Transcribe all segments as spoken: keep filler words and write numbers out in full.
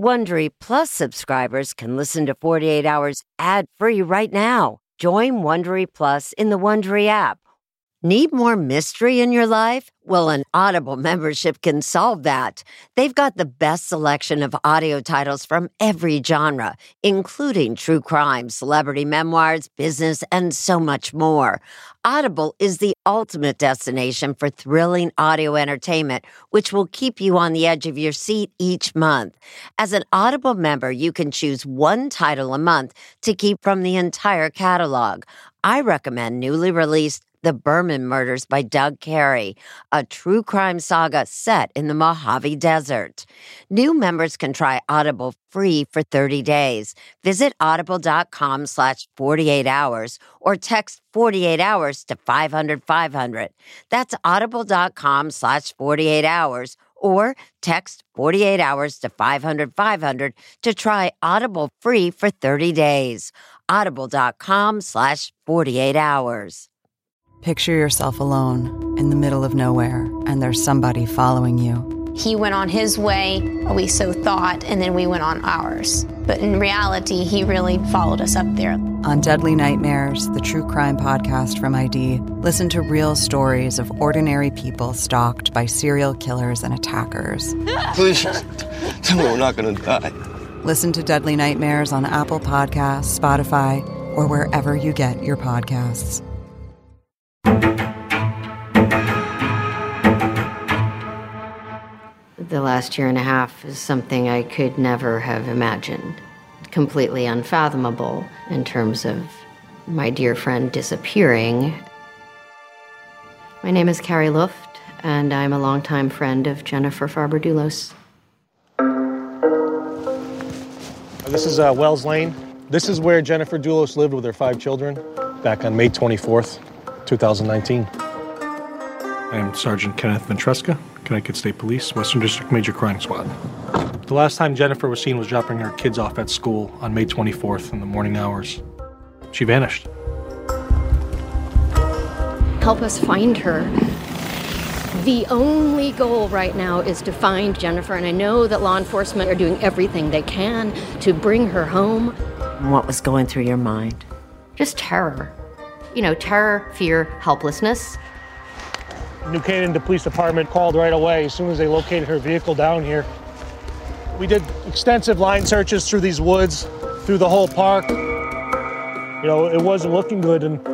Wondery Plus subscribers can listen to forty-eight hours ad-free right now. Join Wondery Plus in the Wondery app. Need more mystery in your life? Well, an Audible membership can solve that. They've got the best selection of audio titles from every genre, including true crime, celebrity memoirs, business, and so much more. Audible is the ultimate destination for thrilling audio entertainment, which will keep you on the edge of your seat each month. As an Audible member, you can choose one title a month to keep from the entire catalog. I recommend newly released The Berman Murders by Doug Carey, a true crime saga set in the Mojave Desert. New members can try Audible free for thirty days. Visit audible.com slash 48 hours or text forty-eight hours to five hundred five hundred. That's audible.com slash 48 hours or text forty-eight hours to five hundred five hundred to try Audible free for thirty days. Audible.com slash 48 hours. Picture yourself alone in the middle of nowhere, and there's somebody following you. He went on his way, we so thought, and then we went on ours. But in reality, he really followed us up there. On Deadly Nightmares, the true crime podcast from I D, listen to real stories of ordinary people stalked by serial killers and attackers. Please, tell me we're not going to die. Listen to Deadly Nightmares on Apple Podcasts, Spotify, or wherever you get your podcasts. The last year and a half is something I could never have imagined. Completely unfathomable in terms of my dear friend disappearing. My name is Carrie Luft, and I'm a longtime friend of Jennifer Farber-Dulos. This is uh, Wells Lane. This is where Jennifer Dulos lived with her five children back on May twenty-fourth, twenty nineteen. I am Sergeant Kenneth Ventresca, Connecticut State Police, Western District Major Crime Squad. The last time Jennifer was seen was dropping her kids off at school on May twenty-fourth in the morning hours. She vanished. Help us find her. The only goal right now is to find Jennifer, and I know that law enforcement are doing everything they can to bring her home. What was going through your mind? Just terror. You know, terror, fear, helplessness. New Canaan Police Department called right away as soon as they located her vehicle down here. We did extensive line searches through these woods, through the whole park. You know, it wasn't looking good, and,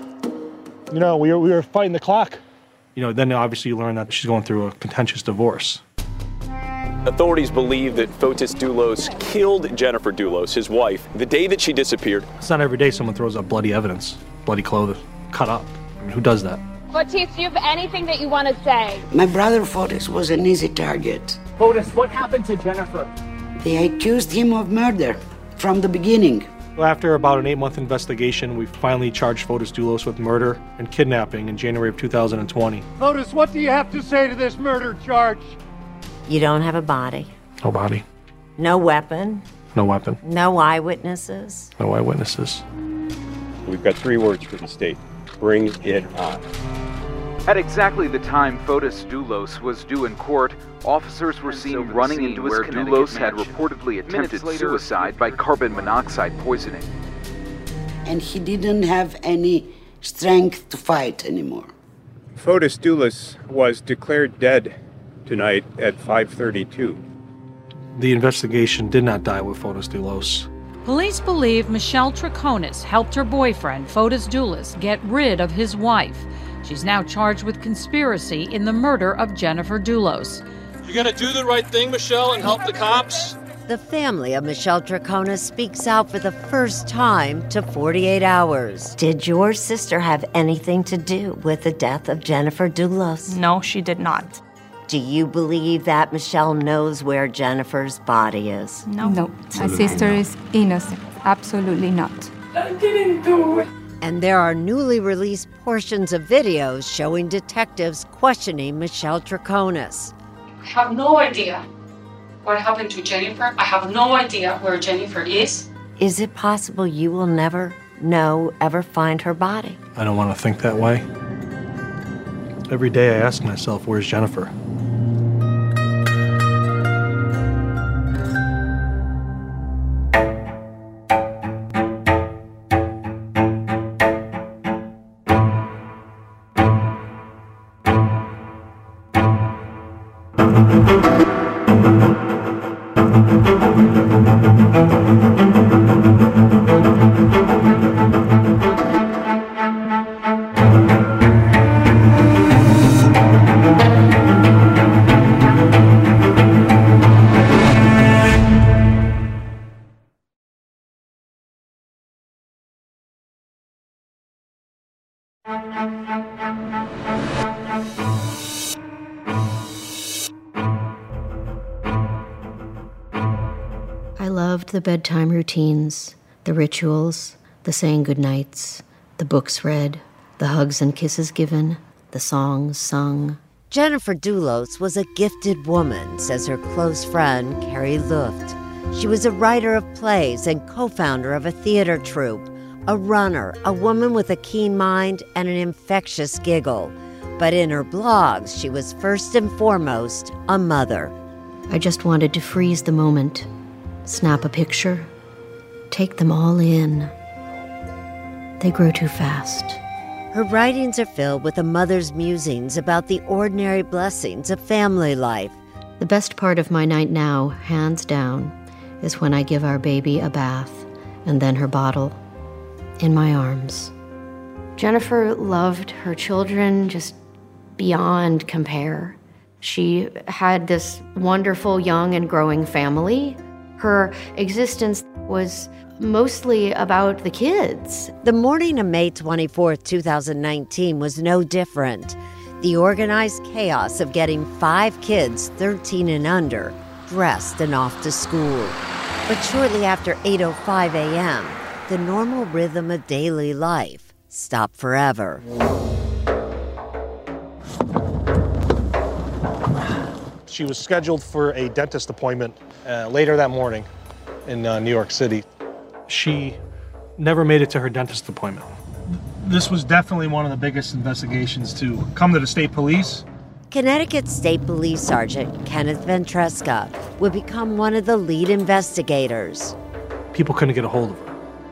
you know, we were, we were fighting the clock. You know, then obviously you learn that she's going through a contentious divorce. Authorities believe that Fotis Dulos killed Jennifer Dulos, his wife, the day that she disappeared. It's not every day someone throws up bloody evidence, bloody clothes, cut up. I mean, who does that? Fotis, do you have anything that you want to say? My brother Fotis was an easy target. Fotis, what happened to Jennifer? They accused him of murder from the beginning. After about an eight-month investigation, we finally charged Fotis Dulos with murder and kidnapping in January of two thousand twenty. Fotis, what do you have to say to this murder charge? You don't have a body. No body. No weapon. No weapon. No eyewitnesses. No eyewitnesses. We've got three words for the state. Bring it on. At exactly the time Fotis Dulos was due in court, officers were seen running into where Dulos had reportedly attempted suicide by carbon monoxide poisoning. And he didn't have any strength to fight anymore. Fotis Dulos was declared dead tonight at five thirty-two. The investigation did not die with Fotis Dulos. Police believe Michelle Troconis helped her boyfriend, Fotis Dulos, get rid of his wife. She's now charged with conspiracy in the murder of Jennifer Dulos. You gonna do the right thing, Michelle, and help the cops? The family of Michelle Troconis speaks out for the first time to forty-eight hours. Did your sister have anything to do with the death of Jennifer Dulos? No, she did not. Do you believe that Michelle knows where Jennifer's body is? No. No, my sister is innocent. Absolutely not. I didn't do it. And there are newly released portions of videos showing detectives questioning Michelle Troconis. I have no idea what happened to Jennifer. I have no idea where Jennifer is. Is it possible you will never know, ever find her body? I don't want to think that way. Every day I ask myself, where's Jennifer? I loved the bedtime routines, the rituals, the saying goodnights, the books read, the hugs and kisses given, the songs sung. Jennifer Dulos was a gifted woman, says her close friend, Carrie Luft. She was a writer of plays and co-founder of a theater troupe, a runner, a woman with a keen mind and an infectious giggle. But in her blogs, she was first and foremost a mother. I just wanted to freeze the moment, snap a picture, take them all in. They grow too fast. Her writings are filled with a mother's musings about the ordinary blessings of family life. The best part of my night now, hands down, is when I give our baby a bath and then her bottle in my arms. Jennifer loved her children just beyond compare. She had this wonderful young and growing family. Her existence was mostly about the kids. The morning of May twenty-fourth, two thousand nineteen was no different. The organized chaos of getting five kids, thirteen and under, dressed and off to school. But shortly after eight oh five a.m., the normal rhythm of daily life stopped forever. She was scheduled for a dentist appointment uh, later that morning in uh, New York City. She never made it to her dentist appointment. This was definitely one of the biggest investigations to come to the state police. Connecticut State Police Sergeant Kenneth Ventresca would become one of the lead investigators. People couldn't get a hold of her.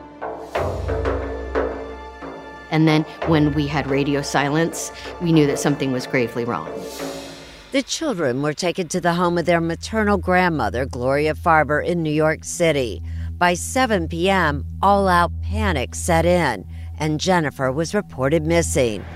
And then when we had radio silence, we knew that something was gravely wrong. The children were taken to the home of their maternal grandmother, Gloria Farber, in New York City. By seven p.m., all-out panic set in, and Jennifer was reported missing.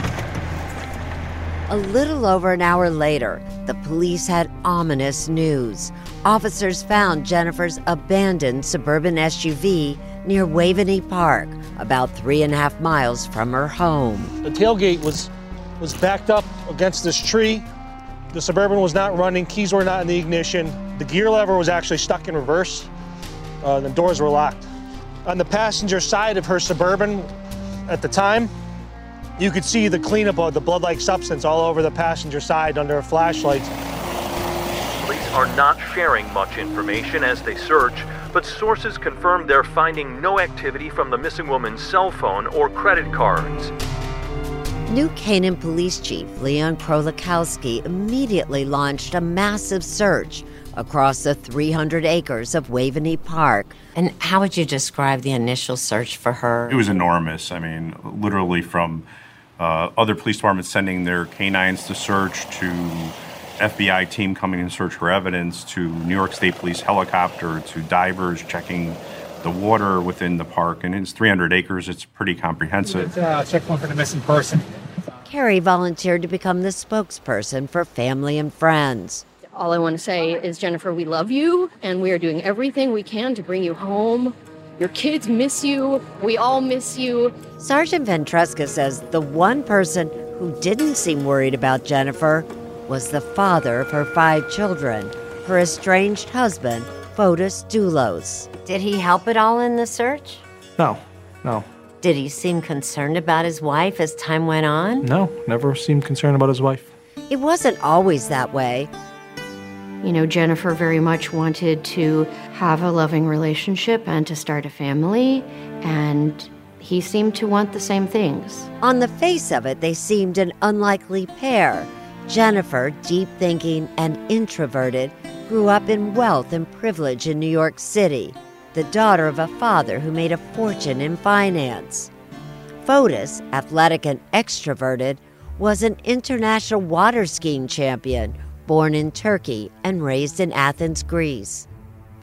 A little over an hour later, the police had ominous news. Officers found Jennifer's abandoned suburban S U V near Waveney Park, about three and a half miles from her home. The tailgate was, was backed up against this tree. The Suburban was not running, keys were not in the ignition. The gear lever was actually stuck in reverse. Uh, the doors were locked. On the passenger side of her Suburban at the time, you could see the cleanup of the blood-like substance all over the passenger side under flashlights. Police are not sharing much information as they search, but sources confirm they're finding no activity from the missing woman's cell phone or credit cards. New Canaan Police Chief Leon Krolikowski immediately launched a massive search across the three hundred acres of Waveney Park. And how would you describe the initial search for her? It was enormous. I mean, literally from uh, other police departments sending their canines to search, to F B I team coming in search for evidence, to New York State Police helicopter, to divers checking the water within the park. And it's three hundred acres. It's pretty comprehensive. It's a checkpoint for the missing person. Carrie volunteered to become the spokesperson for family and friends. All I want to say is, Jennifer, we love you, and we are doing everything we can to bring you home. Your kids miss you. We all miss you. Sergeant Ventresca says the one person who didn't seem worried about Jennifer was the father of her five children, her estranged husband, Fotis Dulos. Did he help at all in the search? No, no. Did he seem concerned about his wife as time went on? No, never seemed concerned about his wife. It wasn't always that way. You know, Jennifer very much wanted to have a loving relationship and to start a family, and he seemed to want the same things. On the face of it, they seemed an unlikely pair. Jennifer, deep-thinking and introverted, grew up in wealth and privilege in New York City, the daughter of a father who made a fortune in finance. Fotis, athletic and extroverted, was an international water skiing champion, born in Turkey and raised in Athens, Greece.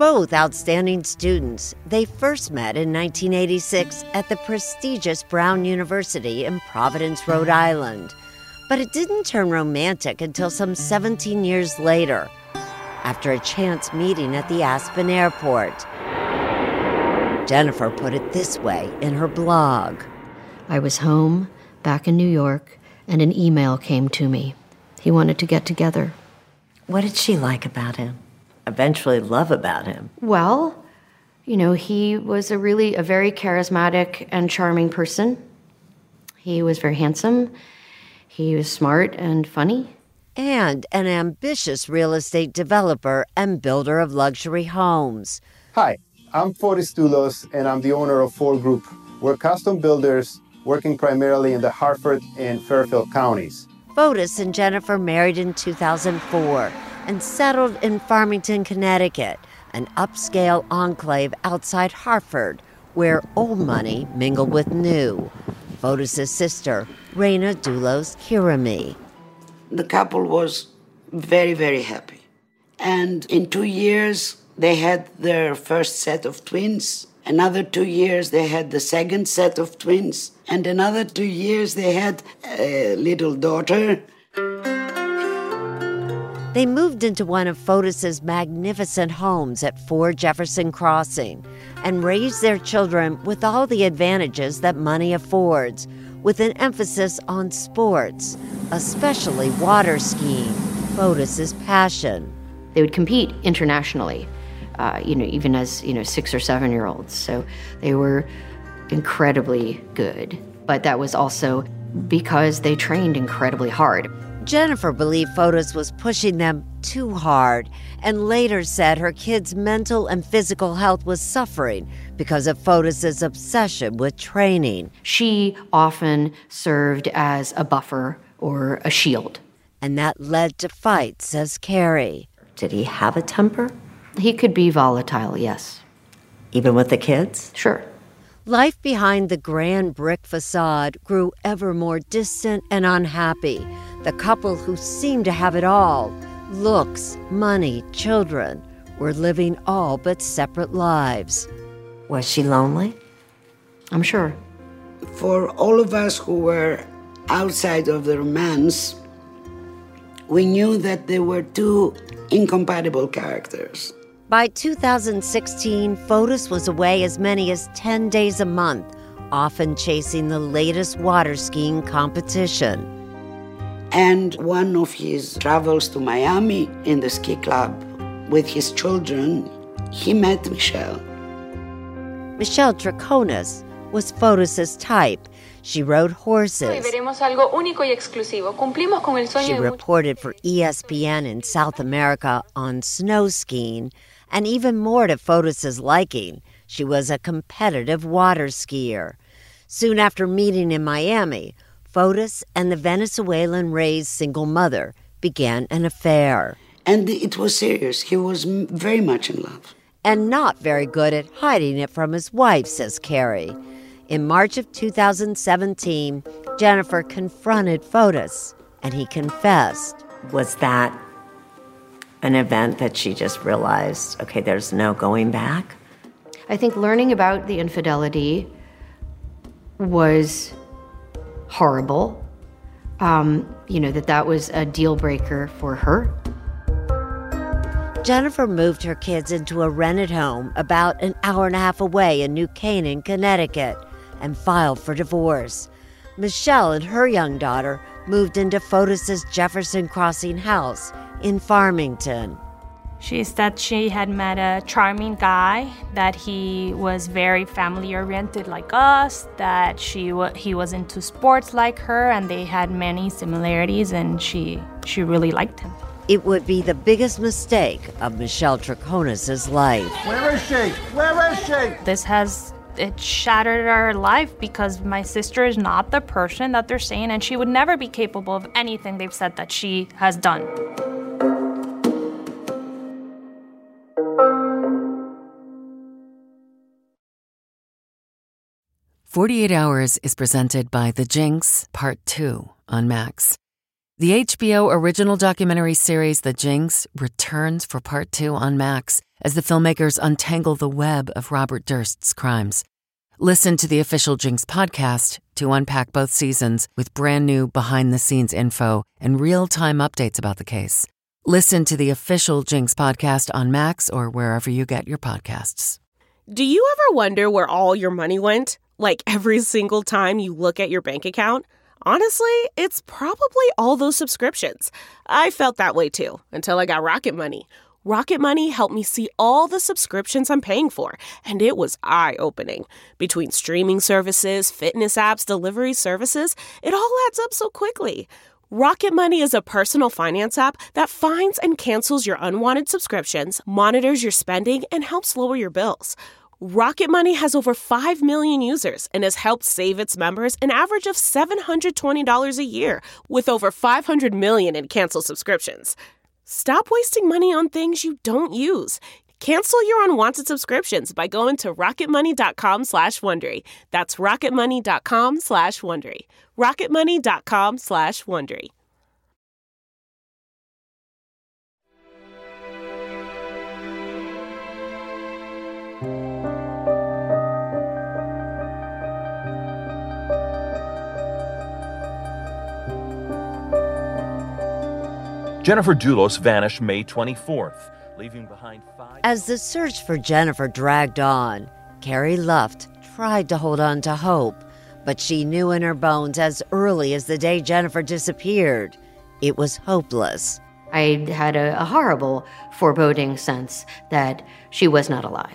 both outstanding students. They first met in nineteen eighty-six at the prestigious Brown University in Providence, Rhode Island. But it didn't turn romantic until some seventeen years later, after a chance meeting at the Aspen airport. Jennifer put it this way in her blog. I was home, back in New York, and an email came to me. He wanted to get together. What did she like about him? Eventually love about him? Well, you know, he was a really, a very charismatic and charming person. He was very handsome. He was smart and funny. And an ambitious real estate developer and builder of luxury homes. Hi, I'm Fotis Doulos, and I'm the owner of Ford Group. We're custom builders working primarily in the Hartford and Fairfield counties. Fotis and Jennifer married in two thousand four and settled in Farmington, Connecticut, an upscale enclave outside Hartford, where old money mingled with new. Fotis' sister, Raina Doulos Kirami. The couple was very, very happy. And in two years, they had their first set of twins. Another two years, they had the second set of twins. And another two years, they had a little daughter. They moved into one of Fotis' magnificent homes at four Jefferson Crossing and raised their children with all the advantages that money affords, with an emphasis on sports, especially water skiing, Fotis' passion. They would compete internationally, uh, you know, even as, you know, six or seven-year-olds. So they were incredibly good. But that was also because they trained incredibly hard. Jennifer believed Fotis was pushing them too hard and later said her kids' mental and physical health was suffering because of Fotis' obsession with training. She often served as a buffer or a shield. And that led to fights, says Carrie. Did he have a temper? He could be volatile, yes. Even with the kids? Sure. Life behind the grand brick facade grew ever more distant and unhappy. The couple who seemed to have it all, looks, money, children, were living all but separate lives. Was she lonely? I'm sure. For all of us who were outside of the romance, we knew that there were two incompatible characters. By two thousand sixteen, Fotis was away as many as ten days a month, often chasing the latest water skiing competition. And one of his travels to Miami in the ski club with his children, he met Michelle. Michelle Troconis was Fotis' type. She rode horses. She reported for E S P N in South America on snow skiing, and even more to Fotis' liking, she was a competitive water skier. Soon after meeting in Miami, Fotis and the Venezuelan-raised single mother began an affair. And it was serious. He was very much in love. And not very good at hiding it from his wife, says Carrie. In March of two thousand seventeen, Jennifer confronted Fotis, and he confessed. Was that an event that she just realized, okay, there's no going back? I think learning about the infidelity was horrible. Um, you know, that that was a deal breaker for her. Jennifer moved her kids into a rented home about an hour and a half away in New Canaan, Connecticut, and filed for divorce. Michelle and her young daughter moved into Fotis' Jefferson Crossing house in Farmington. She said she had met a charming guy, that he was very family-oriented like us, that she w- he was into sports like her, and they had many similarities, and she she really liked him. It would be the biggest mistake of Michelle Troconis' life. Where is she? Where is she? This has, it shattered our life because my sister is not the person that they're saying, and she would never be capable of anything they've said that she has done. forty-eight hours is presented by The Jinx, Part two on Max. The H B O original documentary series The Jinx returns for Part two on Max, as the filmmakers untangle the web of Robert Durst's crimes. Listen to the official Jinx podcast to unpack both seasons with brand new behind-the-scenes info and real-time updates about the case. Listen to the official Jinx podcast on Max or wherever you get your podcasts. Do you ever wonder where all your money went? Like every single time you look at your bank account? Honestly, it's probably all those subscriptions. I felt that way too, until I got Rocket Money. Rocket Money helped me see all the subscriptions I'm paying for, and it was eye-opening. Between streaming services, fitness apps, delivery services, it all adds up so quickly. Rocket Money is a personal finance app that finds and cancels your unwanted subscriptions, monitors your spending, and helps lower your bills. Rocket Money has over five million users and has helped save its members an average of seven hundred twenty dollars a year, with over five hundred million in canceled subscriptions. Stop wasting money on things you don't use. Cancel your unwanted subscriptions by going to rocketmoney.com slash Wondery. That's rocketmoney.com slash Wondery. rocketmoney.com slash Wondery. Jennifer Dulos vanished May twenty-fourth, leaving behind five... As the search for Jennifer dragged on, Carrie Luft tried to hold on to hope, but she knew in her bones as early as the day Jennifer disappeared, it was hopeless. I had a, a horrible foreboding sense that she was not alive.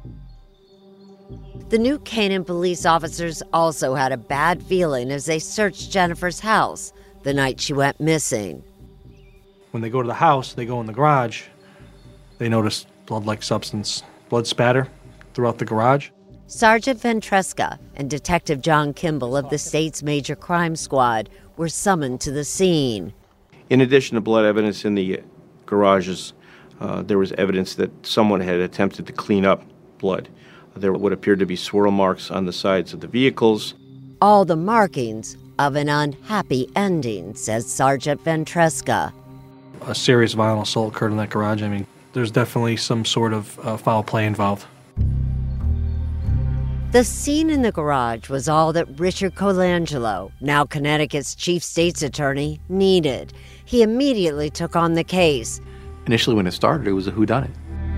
The New Canaan police officers also had a bad feeling as they searched Jennifer's house the night she went missing. When they go to the house, they go in the garage, they notice blood-like substance, blood spatter throughout the garage. Sergeant Ventresca and Detective John Kimball of the state's major crime squad were summoned to the scene. In addition to blood evidence in the garages, uh, there was evidence that someone had attempted to clean up blood. There would appear to be swirl marks on the sides of the vehicles. All the markings of an unhappy ending, says Sergeant Ventresca. A serious violent assault occurred in that garage. I mean, there's definitely some sort of uh, foul play involved. The scene in the garage was all that Richard Colangelo, now Connecticut's chief state's attorney, needed. He immediately took on the case. Initially, when it started, it was a whodunit.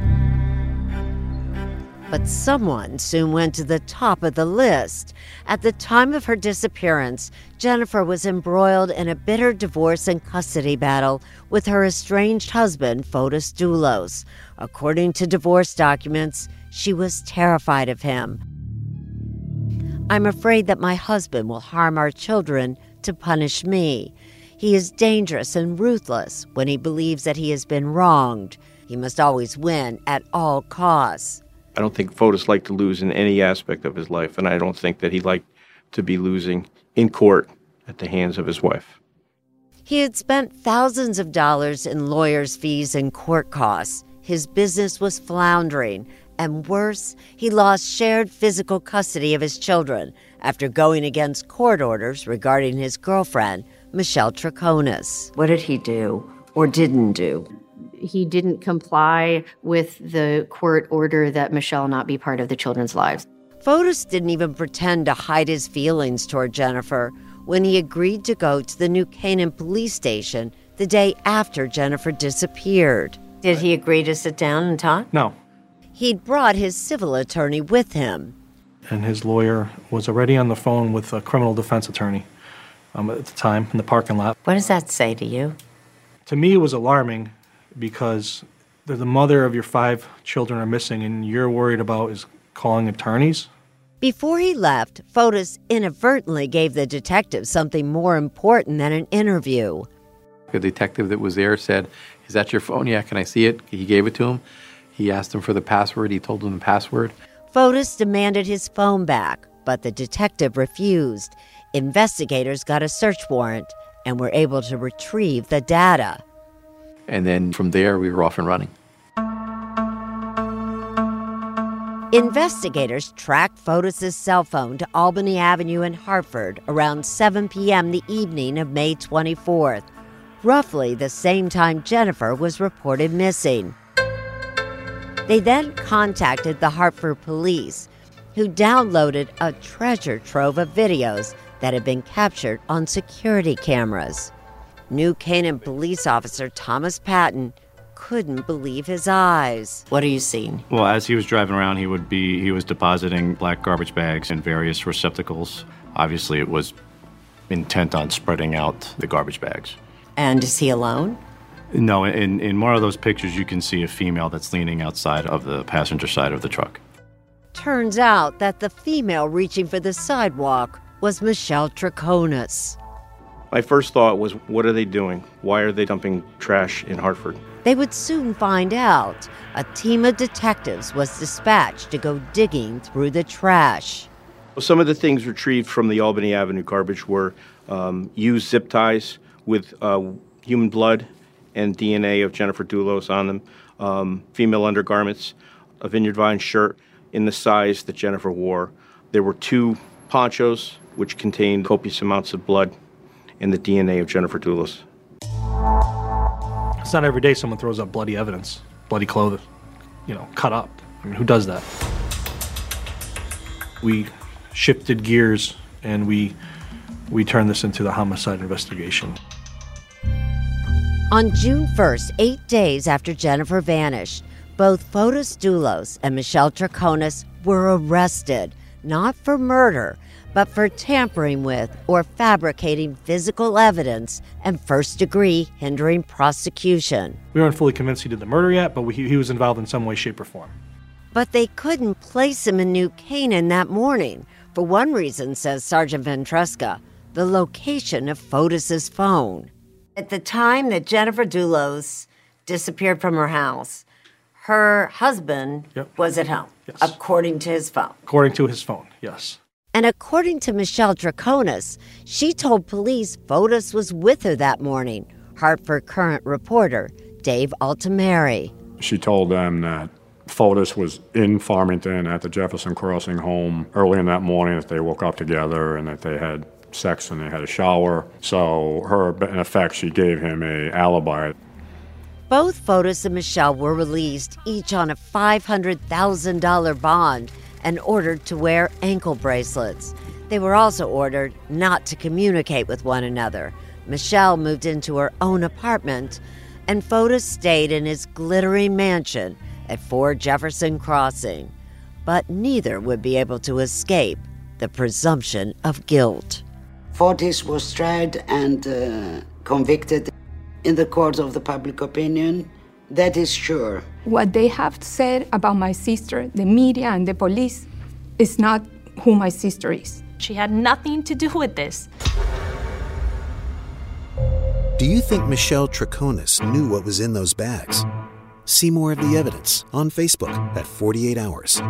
But someone soon went to the top of the list. At the time of her disappearance, Jennifer was embroiled in a bitter divorce and custody battle with her estranged husband, Fotis Dulos. According to divorce documents, she was terrified of him. I'm afraid that my husband will harm our children to punish me. He is dangerous and ruthless when he believes that he has been wronged. He must always win at all costs. I don't think Fotis liked to lose in any aspect of his life, and I don't think that he liked to be losing in court at the hands of his wife. He had spent thousands of dollars in lawyers' fees and court costs. His business was floundering, and worse, he lost shared physical custody of his children after going against court orders regarding his girlfriend, Michelle Troconis. What did he do or didn't do? He didn't comply with the court order that Michelle not be part of the children's lives. Fotis didn't even pretend to hide his feelings toward Jennifer when he agreed to go to the New Canaan police station the day after Jennifer disappeared. Did he agree to sit down and talk? No. He'd brought his civil attorney with him. And his lawyer was already on the phone with a criminal defense attorney um, at the time in the parking lot. What does that say to you? To me, it was alarming because the mother of your five children are missing and you're worried about is calling attorneys. Before he left, Fotis inadvertently gave the detective something more important than an interview. The detective that was there said, "Is that your phone?" "Yeah, can I see it?" He gave it to him. He asked him for the password. He told him the password. Fotis demanded his phone back, but the detective refused. Investigators got a search warrant and were able to retrieve the data. And then from there, we were off and running. Investigators tracked Fotis' cell phone to Albany Avenue in Hartford around seven p.m. the evening of May twenty-fourth, roughly the same time Jennifer was reported missing. They then contacted the Hartford police, who downloaded a treasure trove of videos that had been captured on security cameras. New Canaan police officer Thomas Patton couldn't believe his eyes. What are you seeing? Well, as he was driving around, he would be he was depositing black garbage bags in various receptacles. Obviously, it was intent on spreading out the garbage bags. And is he alone? No, in, in one of those pictures, you can see a female that's leaning outside of the passenger side of the truck. Turns out that the female reaching for the sidewalk was Michelle Troconis. My first thought was, what are they doing? Why are they dumping trash in Hartford? They would soon find out. A team of detectives was dispatched to go digging through the trash. Some of the things retrieved from the Albany Avenue garbage were um, used zip ties with uh, human blood and D N A of Jennifer Dulos on them, um, female undergarments, a Vineyard Vine shirt in the size that Jennifer wore. There were two ponchos which contained copious amounts of blood and the D N A of Jennifer Dulos. It's not every day someone throws up bloody evidence, bloody clothes, you know, cut up. I mean, who does that? We shifted gears and we we turned this into the homicide investigation. On June first, eight days after Jennifer vanished, both Fotis Dulos and Michelle Troconis were arrested, not for murder, but for tampering with or fabricating physical evidence and first-degree hindering prosecution. We weren't fully convinced he did the murder yet, but we, he was involved in some way, shape, or form. But they couldn't place him in New Canaan that morning. For one reason, says Sergeant Ventresca, the location of Fotis's phone. At the time that Jennifer Dulos disappeared from her house, her husband yep. was at home, yes. according to his phone. According to his phone, yes. And according to Michelle Troconis, she told police Fotis was with her that morning, Hartford Courant reporter Dave Altamari. She told them that Fotis was in Farmington at the Jefferson Crossing home early in that morning, that they woke up together and that they had sex and they had a shower. So her, in effect, she gave him a alibi. Both Fotis and Michelle were released, each on a five hundred thousand dollars bond, and ordered to wear ankle bracelets. They were also ordered not to communicate with one another. Michelle moved into her own apartment, and Fotis stayed in his glittering mansion at four Jefferson Crossing. But neither would be able to escape the presumption of guilt. Fotis was tried and uh, convicted in the court of the public opinion. That is sure. What they have said about my sister, the media and the police, is not who my sister is. She had nothing to do with this. Do you think Michelle Troconis knew what was in those bags? See more of the evidence on Facebook at forty-eight hours.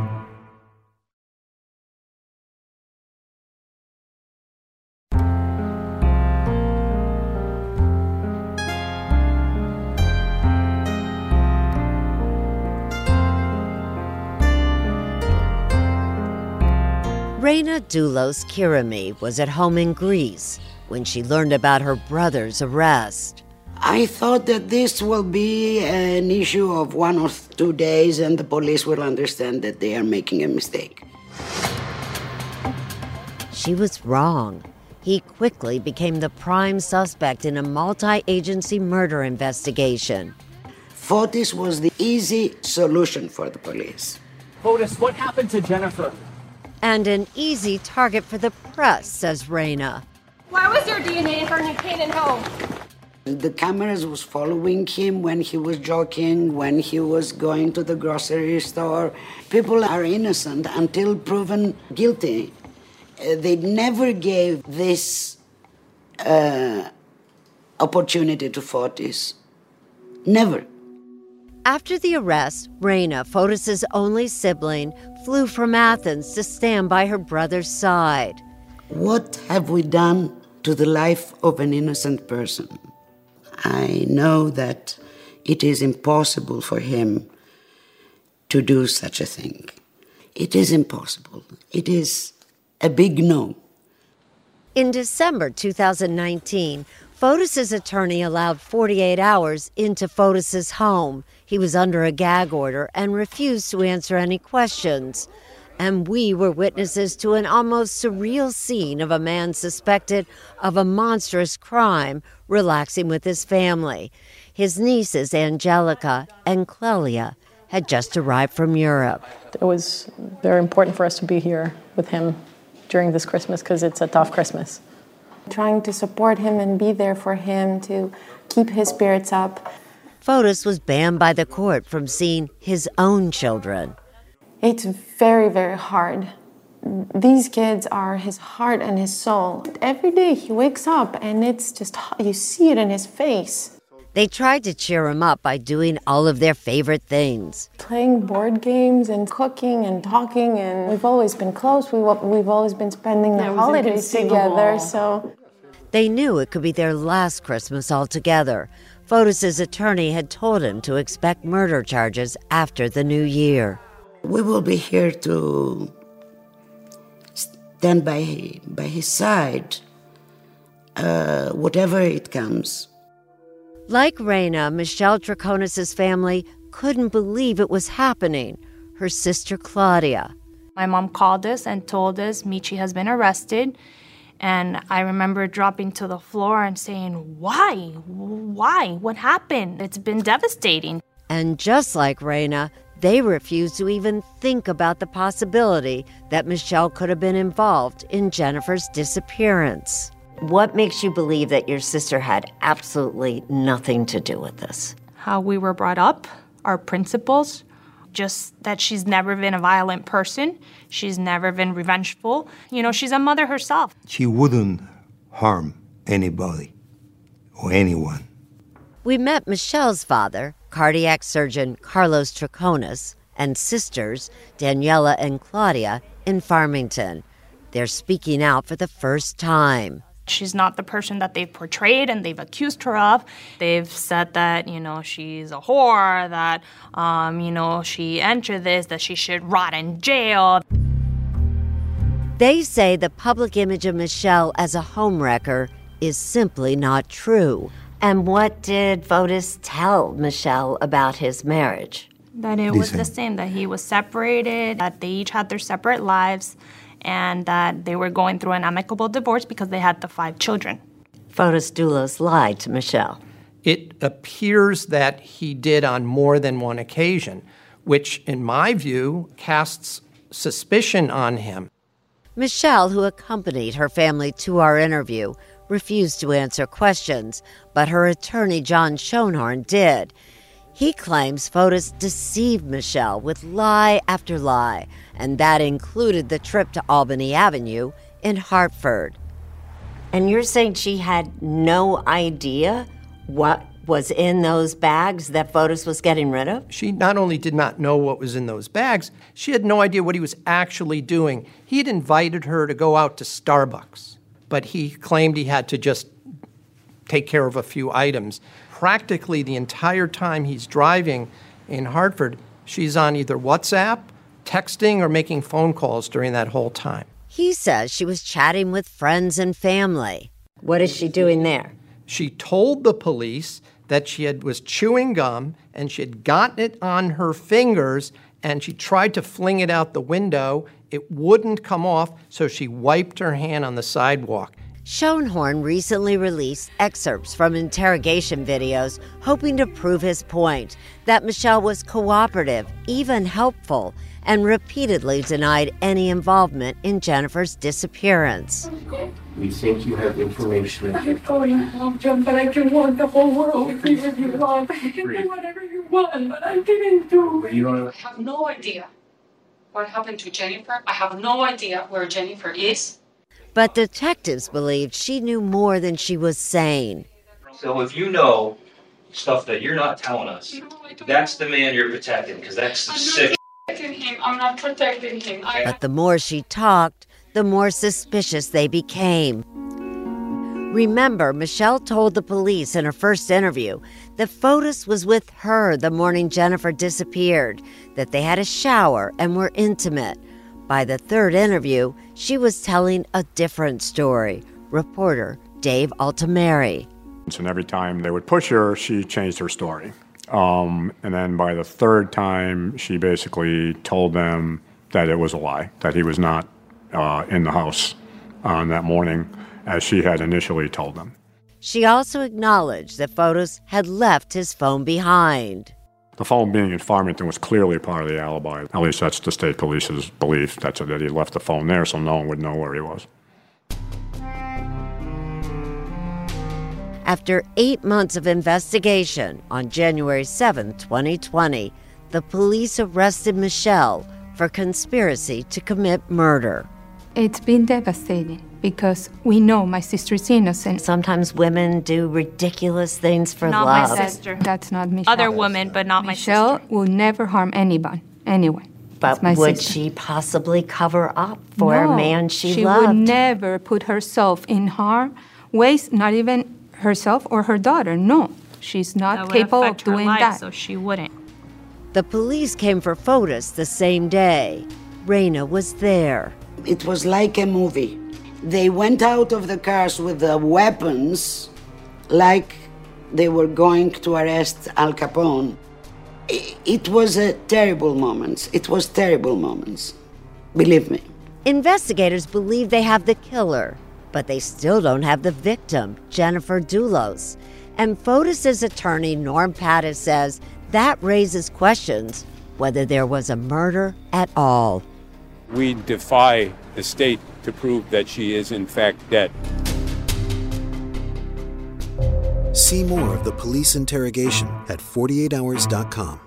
Reina Dulos Kirimi was at home in Greece when she learned about her brother's arrest. I thought that this will be an issue of one or two days and the police will understand that they are making a mistake. She was wrong. He quickly became the prime suspect in a multi-agency murder investigation. Fotis was the easy solution for the police. Fotis, what happened to Jennifer? And an easy target for the press, says Reina. Why was your D N A in her New Canaan home? The cameras was following him when he was jogging, when he was going to the grocery store. People are innocent until proven guilty. Uh, they never gave this uh, opportunity to Fotis. Never. After the arrest, Reina, Fotis's only sibling, flew from Athens to stand by her brother's side. What have we done to the life of an innocent person? I know that it is impossible for him to do such a thing. It is impossible. It is a big no. In December two thousand nineteen, Fotis's attorney allowed forty-eight hours into Fotis's home. He was under a gag order and refused to answer any questions. And we were witnesses to an almost surreal scene of a man suspected of a monstrous crime relaxing with his family. His nieces, Angelica and Clelia, had just arrived from Europe. It was very important for us to be here with him during this Christmas because it's a tough Christmas. Trying to support him and be there for him to keep his spirits up. Fotis was banned by the court from seeing his own children. It's very, very hard. These kids are his heart and his soul. Every day he wakes up and it's just, you see it in his face. They tried to cheer him up by doing all of their favorite things. Playing board games and cooking and talking, and we've always been close. We've, we've always been spending the holidays together, so... They knew it could be their last Christmas altogether. Fotis's attorney had told him to expect murder charges after the new year. We will be here to stand by, by his side, uh, whatever it comes. Like Raina, Michelle Troconis' family couldn't believe it was happening. Her sister Claudia. My mom called us and told us Michi has been arrested. And I remember dropping to the floor and saying, why? Why? What happened? It's been devastating. And just like Raina, they refused to even think about the possibility that Michelle could have been involved in Jennifer's disappearance. What makes you believe that your sister had absolutely nothing to do with this? How we were brought up, our principles, just that she's never been a violent person. She's never been revengeful. You know, she's a mother herself. She wouldn't harm anybody or anyone. We met Michelle's father, cardiac surgeon Carlos Troconis, and sisters Daniela and Claudia in Farmington. They're speaking out for the first time. She's not the person that they've portrayed and they've accused her of. They've said that, you know, she's a whore, that, um, you know, she entered this, that she should rot in jail. They say the public image of Michelle as a homewrecker is simply not true. And what did Fotis tell Michelle about his marriage? That it was the same, that he was separated, that they each had their separate lives, and that they were going through an amicable divorce because they had the five children. Fotis Dulos lied to Michelle. It appears that he did on more than one occasion, which, in my view, casts suspicion on him. Michelle, who accompanied her family to our interview, refused to answer questions, but her attorney, John Schoenhorn, did. He claims Fotis deceived Michelle with lie after lie, and that included the trip to Albany Avenue in Hartford. And you're saying she had no idea what was in those bags that Fotis was getting rid of? She not only did not know what was in those bags, she had no idea what he was actually doing. He had invited her to go out to Starbucks, but he claimed he had to just take care of a few items. Practically the entire time he's driving in Hartford, she's on either WhatsApp, texting, or making phone calls during that whole time. He says she was chatting with friends and family. What is she doing there? She told the police that she had was chewing gum and she had gotten it on her fingers and she tried to fling it out the window. It wouldn't come off, so she wiped her hand on the sidewalk. Schoenhorn recently released excerpts from interrogation videos hoping to prove his point that Michelle was cooperative, even helpful, and repeatedly denied any involvement in Jennifer's disappearance. We think you have information. I'm going home, John, but I can want the whole world to be with you, Love. You can do whatever you want, but I didn't do it. You don't I have no idea what happened to Jennifer. I have no idea where Jennifer is. But detectives believed she knew more than she was saying. So if you know stuff that you're not telling us, no, that's the man you're protecting, because that's the I'm sick. not protecting him. I'm not protecting him. I... But the more she talked, the more suspicious they became. Remember, Michelle told the police in her first interview that Fotis was with her the morning Jennifer disappeared, that they had a shower and were intimate. By the third interview, she was telling a different story. Reporter Dave Altamari. And every time they would push her, she changed her story. Um, and then by the third time, she basically told them that it was a lie, that he was not uh, in the house on that morning, as she had initially told them. She also acknowledged that Fotis had left his phone behind. The phone being in Farmington was clearly part of the alibi. At least that's the state police's belief, that's that he left the phone there so no one would know where he was. After eight months of investigation, on January seventh, twenty twenty, the police arrested Michelle for conspiracy to commit murder. It's been devastating because we know my sister is innocent. Sometimes women do ridiculous things for Not love. my sister. That's not Michelle. Other women, but not my sister. Michelle will never harm anyone, anyway. But my would sister. she possibly cover up for no, a man she, she loved? would never put herself in harm, waste not even herself or her daughter. No, she's not That would capable of affect her doing life, that. So she wouldn't. The police came for Fotis the same day. Raina was there. It was like a movie. They went out of the cars with the weapons like they were going to arrest Al Capone. It was a terrible moment. It was terrible moments. Believe me. Investigators believe they have the killer, but they still don't have the victim, Jennifer Dulos. And Fotis' attorney, Norm Pattis, says that raises questions whether there was a murder at all. We defy the state to prove that she is in fact dead. See more of the police interrogation at forty-eight hours dot com.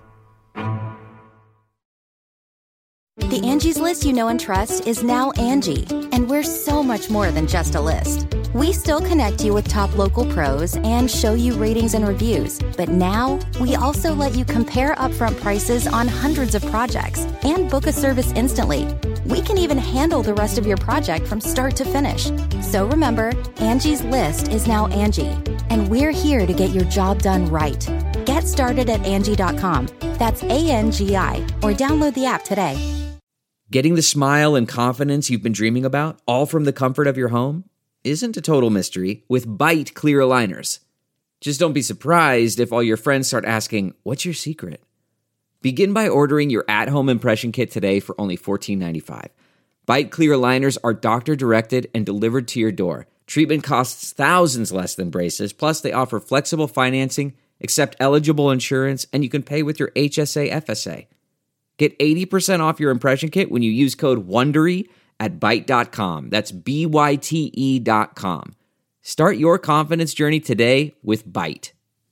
The Angie's List you know and trust is now Angie, and we're so much more than just a list. We still connect you with top local pros and show you ratings and reviews, but now we also let you compare upfront prices on hundreds of projects and book a service instantly. We can even handle the rest of your project from start to finish. So remember, Angie's List is now Angie, and we're here to get your job done right. Get started at Angie dot com. That's A N G I, or download the app today. Getting the smile and confidence you've been dreaming about, all from the comfort of your home, isn't a total mystery with Byte clear aligners. Just don't be surprised if all your friends start asking, "What's your secret?" Begin by ordering your at-home impression kit today for only fourteen ninety-five. Byte clear aligners are doctor-directed and delivered to your door. Treatment costs thousands less than braces, plus they offer flexible financing, accept eligible insurance, and you can pay with your H S A F S A. Get eighty percent off your impression kit when you use code WONDERY at byte dot com. That's B Y T E dot com. Start your confidence journey today with Byte.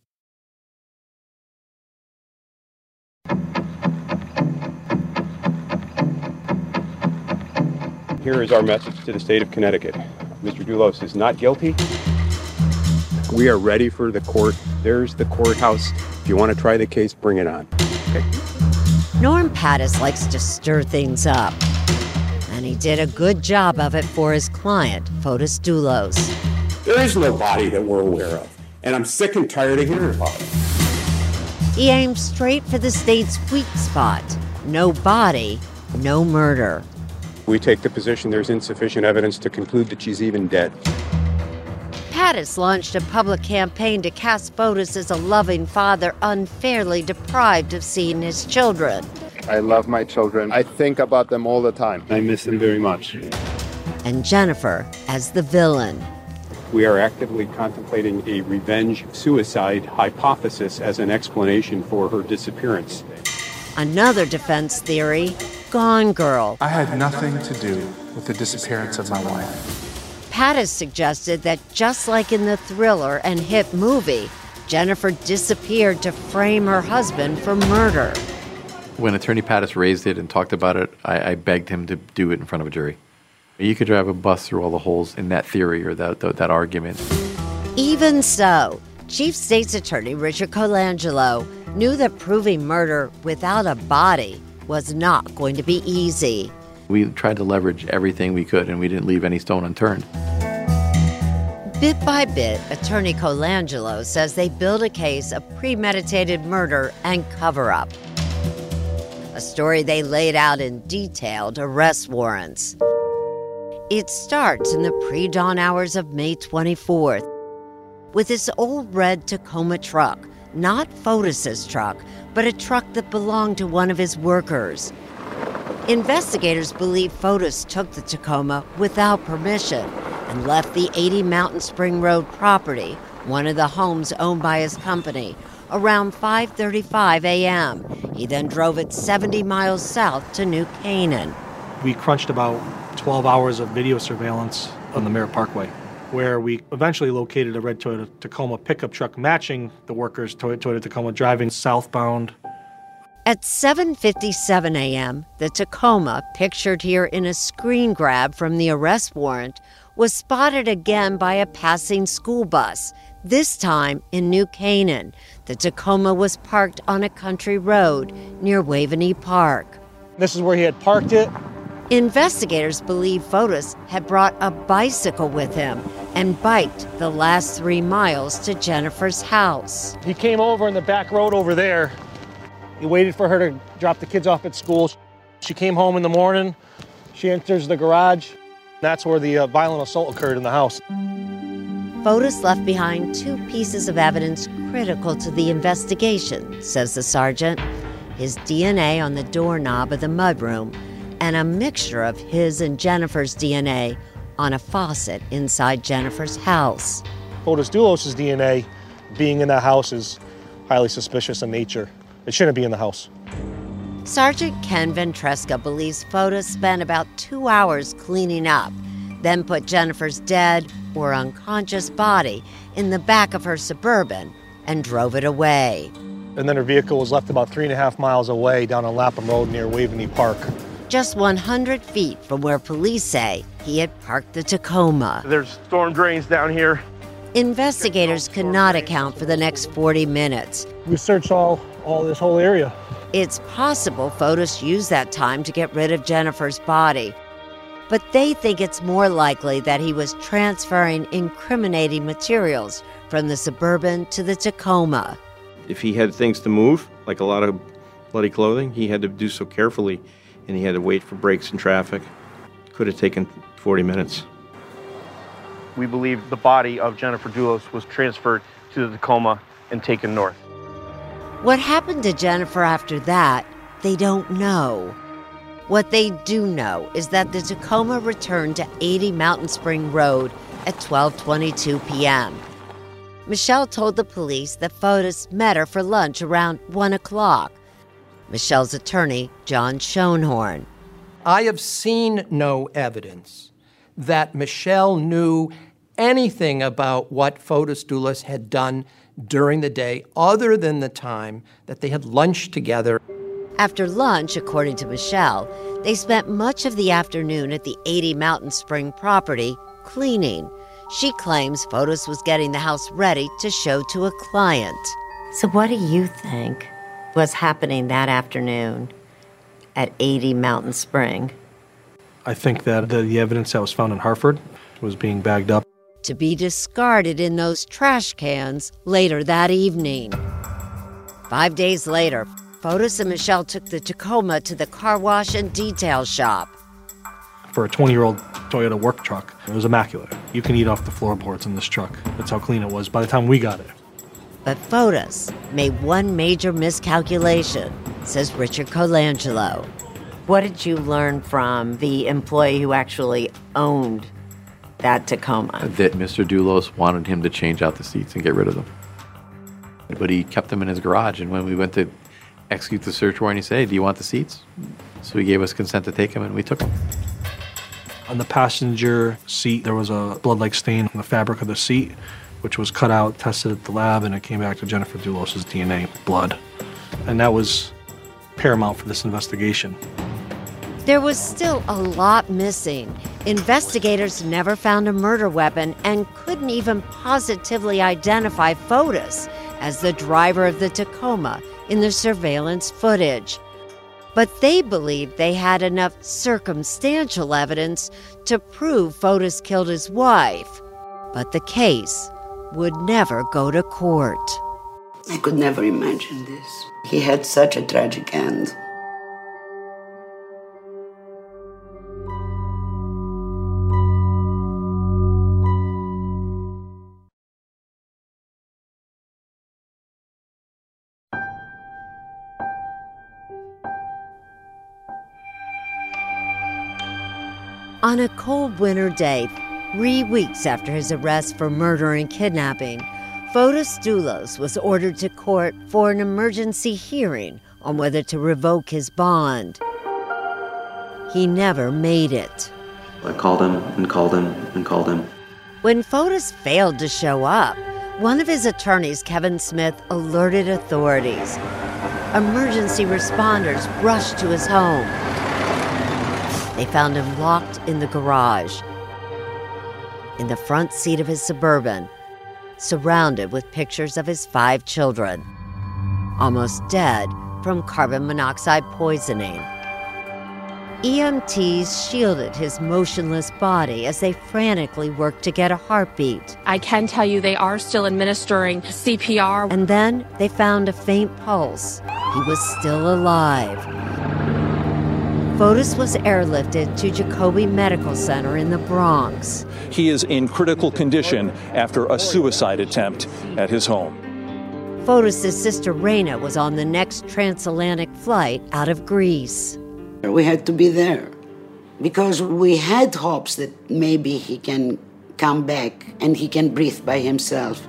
Here is our message to the state of Connecticut. Mister Dulos is not guilty. We are ready for the court. There's the courthouse. If you want to try the case, bring it on. Okay. Norm Pattis likes to stir things up, and he did a good job of it for his client, Fotis Dulos. There is no body that we're aware of, and I'm sick and tired of hearing about it. He aimed straight for the state's weak spot. No body, no murder. We take the position there's insufficient evidence to conclude that she's even dead. Pattis launched a public campaign to cast Fotis as a loving father unfairly deprived of seeing his children. I love my children. I think about them all the time. I miss them very much. And Jennifer as the villain. We are actively contemplating a revenge suicide hypothesis as an explanation for her disappearance. Another defense theory, Gone Girl. I had nothing to do with the disappearance of my wife. Pattis suggested that just like in the thriller and hit movie, Jennifer disappeared to frame her husband for murder. When Attorney Pattis raised it and talked about it, I, I begged him to do it in front of a jury. You could drive a bus through all the holes in that theory or that, that, that argument. Even so, Chief State's Attorney Richard Colangelo knew that proving murder without a body was not going to be easy. We tried to leverage everything we could, and we didn't leave any stone unturned. Bit by bit, Attorney Colangelo says they built a case of premeditated murder and cover-up. A story they laid out in detailed arrest warrants. It starts in the pre-dawn hours of May twenty-fourth. with this old red Tacoma truck, not Fotis's truck, but a truck that belonged to one of his workers. Investigators believe Fotis took the Tacoma without permission and left the eighty Mountain Spring Road property, one of the homes owned by his company, around five thirty-five a.m. He then drove it seventy miles south to New Canaan. We crunched about twelve hours of video surveillance on the Merritt Parkway, where we eventually located a red Toyota Tacoma pickup truck matching the workers' Toyota Tacoma driving southbound. At seven fifty-seven a.m., the Tacoma, pictured here in a screen grab from the arrest warrant, was spotted again by a passing school bus, this time in New Canaan. The Tacoma was parked on a country road near Waveney Park. This is where he had parked it. Investigators believe Fotis had brought a bicycle with him and biked the last three miles to Jennifer's house. He came over in the back road over there. He waited for her to drop the kids off at school. She came home in the morning. She enters the garage. That's where the uh, violent assault occurred in the house. Fotis left behind two pieces of evidence critical to the investigation, says the sergeant. His D N A on the doorknob of the mudroom and a mixture of his and Jennifer's D N A on a faucet inside Jennifer's house. Fotis Dulos' D N A being in that house is highly suspicious in nature. It shouldn't be in the house. Sergeant Ken Ventresca believes Fotis spent about two hours cleaning up, then put Jennifer's dead or unconscious body in the back of her Suburban and drove it away. And then her vehicle was left about three and a half miles away down on Lapham Road near Waveney Park. Just one hundred feet from where police say he had parked the Tacoma. There's storm drains down here. Investigators could not account for the next forty minutes. We searched all, all this whole area. It's possible Fotis used that time to get rid of Jennifer's body, but they think it's more likely that he was transferring incriminating materials from the Suburban to the Tacoma. If he had things to move, like a lot of bloody clothing, he had to do so carefully, and he had to wait for breaks in traffic. Could have taken forty minutes. We believe the body of Jennifer Dulos was transferred to the Tacoma and taken north. What happened to Jennifer after that, they don't know. What they do know is that the Tacoma returned to eighty Mountain Spring Road at twelve twenty-two p.m. Michelle told the police that Fotis met her for lunch around one o'clock. Michelle's attorney, John Schoenhorn. I have seen no evidence that Michelle knew anything about what Fotis Dulos had done during the day other than the time that they had lunch together. After lunch, according to Michelle, they spent much of the afternoon at the eighty Mountain Spring property cleaning. She claims Fotis was getting the house ready to show to a client. So what do you think was happening that afternoon at eighty Mountain Spring? I think that the, the evidence that was found in Hartford was being bagged up. To be discarded in those trash cans later that evening. Five days later, Fotis and Michelle took the Tacoma to the car wash and detail shop. For a twenty-year-old Toyota work truck, it was immaculate. You can eat off the floorboards in this truck. That's how clean it was by the time we got it. But Fotis made one major miscalculation, says Richard Colangelo. What did you learn from the employee who actually owned that Tacoma? That Mister Dulos wanted him to change out the seats and get rid of them. But he kept them in his garage, and when we went to execute the search warrant, he said, hey, do you want the seats? So he gave us consent to take them, and we took them. On the passenger seat, there was a blood-like stain on the fabric of the seat, which was cut out, tested at the lab, and it came back to Jennifer Dulos' D N A, blood. And that was paramount for this investigation. There was still a lot missing. Investigators never found a murder weapon and couldn't even positively identify Fotis as the driver of the Tacoma in the surveillance footage. But they believed they had enough circumstantial evidence to prove Fotis killed his wife. But the case would never go to court. I could never imagine this. He had such a tragic end. On a cold winter day, three weeks after his arrest for murder and kidnapping, Fotis Doulos was ordered to court for an emergency hearing on whether to revoke his bond. He never made it. I called him and called him and called him. When Fotis failed to show up, one of his attorneys, Kevin Smith, alerted authorities. Emergency responders rushed to his home. They found him locked in the garage, in the front seat of his Suburban, surrounded with pictures of his five children, almost dead from carbon monoxide poisoning. E M Ts shielded his motionless body as they frantically worked to get a heartbeat. I can tell you they are still administering C P R. And then they found a faint pulse. He was still alive. Fotis was airlifted to Jacobi Medical Center in the Bronx. He is in critical condition after a suicide attempt at his home. Fotis' sister Raina was on the next transatlantic flight out of Greece. We had to be there because we had hopes that maybe he can come back and he can breathe by himself.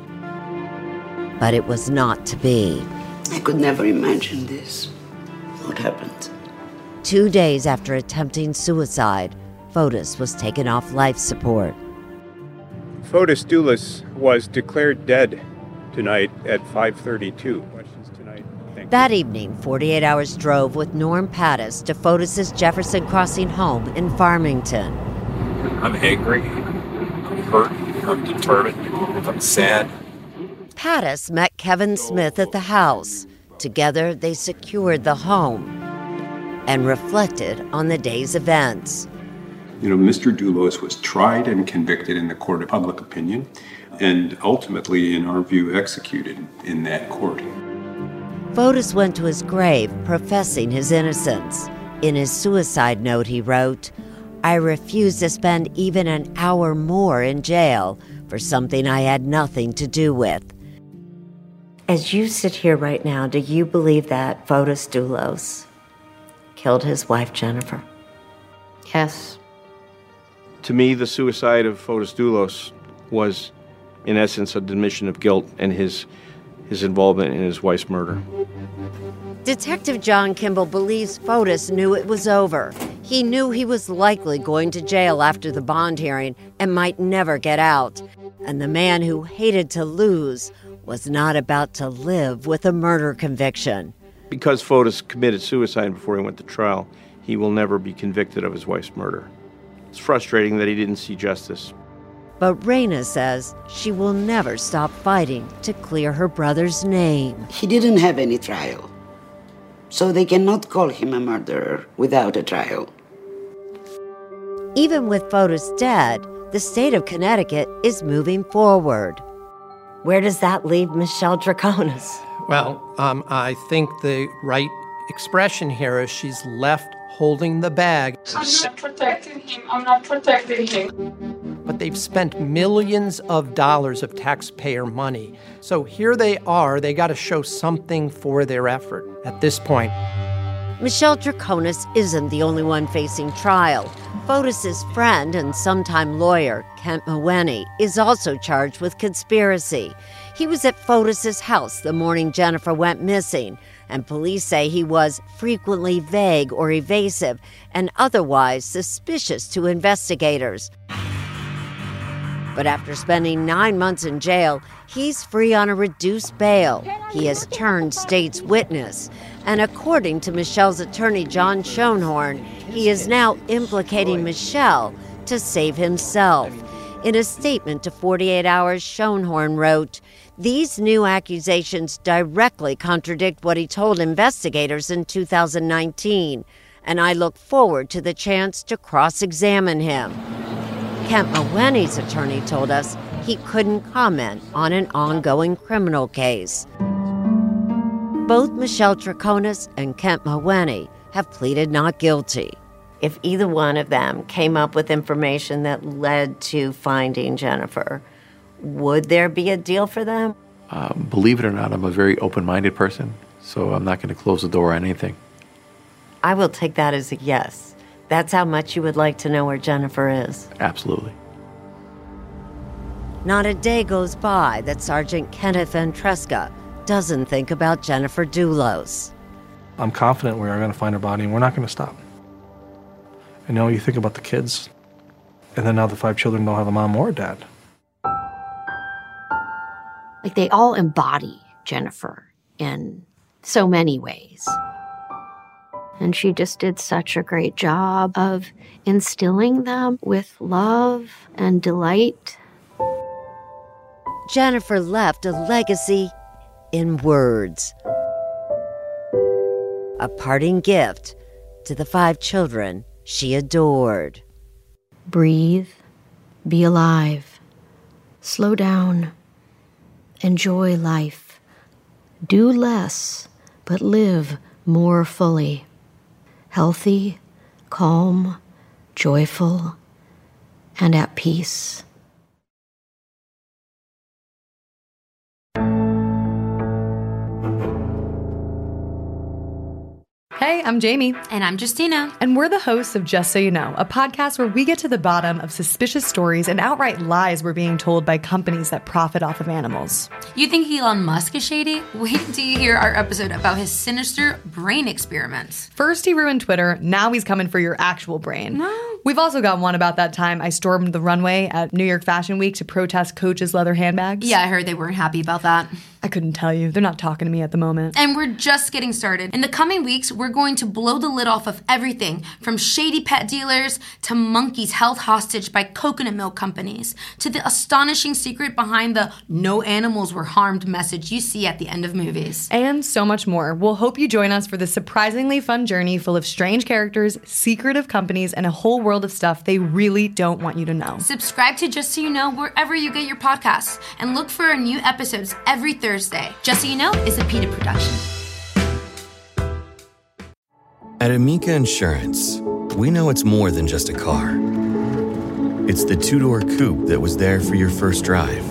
But it was not to be. I could never imagine this. What happened? Two days after attempting suicide, Fotis was taken off life support. Fotis Doulos was declared dead tonight at five thirty-two. Questions tonight? Thank That you. evening, forty-eight hours drove with Norm Pattis to Fotis' Jefferson Crossing home in Farmington. I'm angry. I'm hurt. I'm determined. I'm sad. Pattis met Kevin Smith at the house. Together, they secured the home and reflected on the day's events. You know, Mister Doulos was tried and convicted in the court of public opinion and ultimately, in our view, executed in that court. Fotis went to his grave professing his innocence. In his suicide note, he wrote, "I refuse to spend even an hour more in jail for something I had nothing to do with." As you sit here right now, do you believe that Fotis Doulos killed his wife, Jennifer? Yes. To me, the suicide of Fotis Doulos was, in essence, a admission of guilt and his his involvement in his wife's murder. Detective John Kimball believes Fotis knew it was over. He knew he was likely going to jail after the bond hearing and might never get out. And the man who hated to lose was not about to live with a murder conviction. Because Fotis committed suicide before he went to trial, he will never be convicted of his wife's murder. It's frustrating that he didn't see justice. But Raina says she will never stop fighting to clear her brother's name. He didn't have any trial, so they cannot call him a murderer without a trial. Even with Fotis dead, the state of Connecticut is moving forward. Where does that leave Michelle Draconis? Well, um, I think the right expression here is she's left holding the bag. I'm not protecting him. I'm not protecting him. But they've spent millions of dollars of taxpayer money. So here they are. They got to show something for their effort at this point. Michelle Draconis isn't the only one facing trial. Fotis' friend and sometime lawyer, Kent Mawhinney, is also charged with conspiracy. He was at Fotis' house the morning Jennifer went missing, and police say he was frequently vague or evasive and otherwise suspicious to investigators. But after spending nine months in jail, he's free on a reduced bail. He has turned state's witness. And according to Michelle's attorney, John Schoenhorn, he is now implicating Michelle to save himself. In a statement to forty-eight hours, Schoenhorn wrote, "These new accusations directly contradict what he told investigators in two thousand nineteen, and I look forward to the chance to cross-examine him." Kent Mawhinney's attorney told us he couldn't comment on an ongoing criminal case. Both Michelle Draconis and Kent Mawhinney have pleaded not guilty. If either one of them came up with information that led to finding Jennifer, would there be a deal for them? Uh, believe it or not, I'm a very open-minded person, so I'm not going to close the door on anything. I will take that as a yes, That's how much you would like to know where Jennifer is. Absolutely. Not a day goes by that Sergeant Kenneth Ventresca doesn't think about Jennifer Dulos. I'm confident we are going to find her body, and we're not going to stop. You know, you think about the kids, and then now the five children don't have a mom or a dad. Like, they all embody Jennifer in so many ways. And she just did such a great job of instilling them with love and delight. Jennifer left a legacy in words. A parting gift to the five children she adored. Breathe, be alive, slow down, enjoy life, do less, but live more fully. Healthy, calm, joyful, and at peace. Hey, I'm Jamie. And I'm Justina. And we're the hosts of Just So You Know, a podcast where we get to the bottom of suspicious stories and outright lies we're being told by companies that profit off of animals. You think Elon Musk is shady? Wait till you hear our episode about his sinister brain experiments. First he ruined Twitter, now he's coming for your actual brain. No. We've also got one about that time I stormed the runway at New York Fashion Week to protest Coach's leather handbags. Yeah, I heard they weren't happy about that. I couldn't tell you. They're not talking to me at the moment. And we're just getting started. In the coming weeks, we're going to blow the lid off of everything from shady pet dealers to monkeys held hostage by coconut milk companies to the astonishing secret behind the no animals were harmed message you see at the end of movies. And so much more. We'll hope you join us for this surprisingly fun journey full of strange characters, secretive companies, and a whole world of stuff they really don't want you to know. Subscribe to Just So You Know wherever you get your podcasts and look for our new episodes every Thursday. Just So You Know is a PETA production. At Amica Insurance, we know it's more than just a car. It's the two-door coupe that was there for your first drive,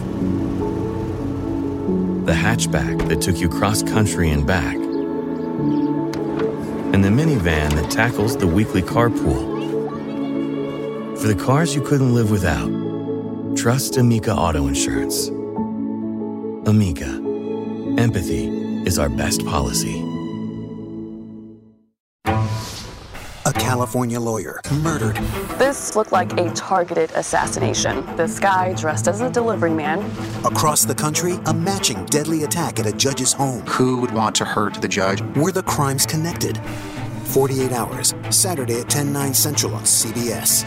the hatchback that took you cross-country and back, and the minivan that tackles the weekly carpool. For the cars you couldn't live without, trust Amica Auto Insurance. Amica. Empathy is our best policy. A California lawyer murdered. This looked like a targeted assassination. This guy dressed as a delivery man. Across the country, a matching deadly attack at a judge's home. Who would want to hurt the judge? Were the crimes connected? forty-eight hours, Saturday at ten, nine Central on C B S.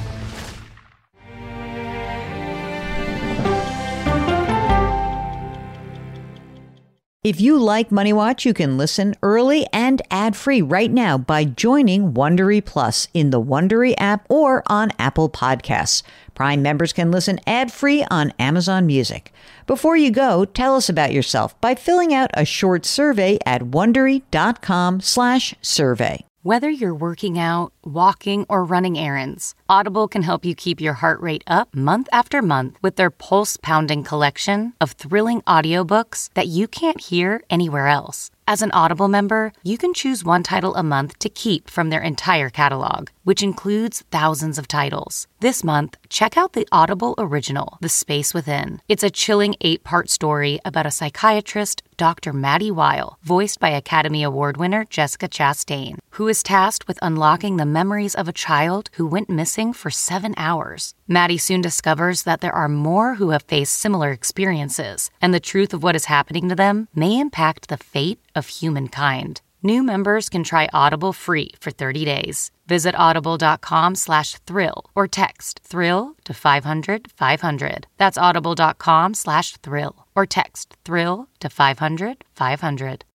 If you like Money Watch, you can listen early and ad-free right now by joining Wondery Plus in the Wondery app or on Apple Podcasts. Prime members can listen ad-free on Amazon Music. Before you go, tell us about yourself by filling out a short survey at Wondery.com slash survey. Whether you're working out, walking, or running errands, Audible can help you keep your heart rate up month after month with their pulse-pounding collection of thrilling audiobooks that you can't hear anywhere else. As an Audible member, you can choose one title a month to keep from their entire catalog, which includes thousands of titles. This month, check out the Audible original, The Space Within. It's a chilling eight-part story about a psychiatrist, Doctor Maddie Weil, voiced by Academy Award winner Jessica Chastain, who is tasked with unlocking the memories of a child who went missing for seven hours. Maddie soon discovers that there are more who have faced similar experiences, and the truth of what is happening to them may impact the fate of humankind. New members can try Audible free for thirty days. Visit audible.com slash thrill or text thrill to five hundred five hundred. That's audible.com slash thrill or text thrill to five hundred five hundred.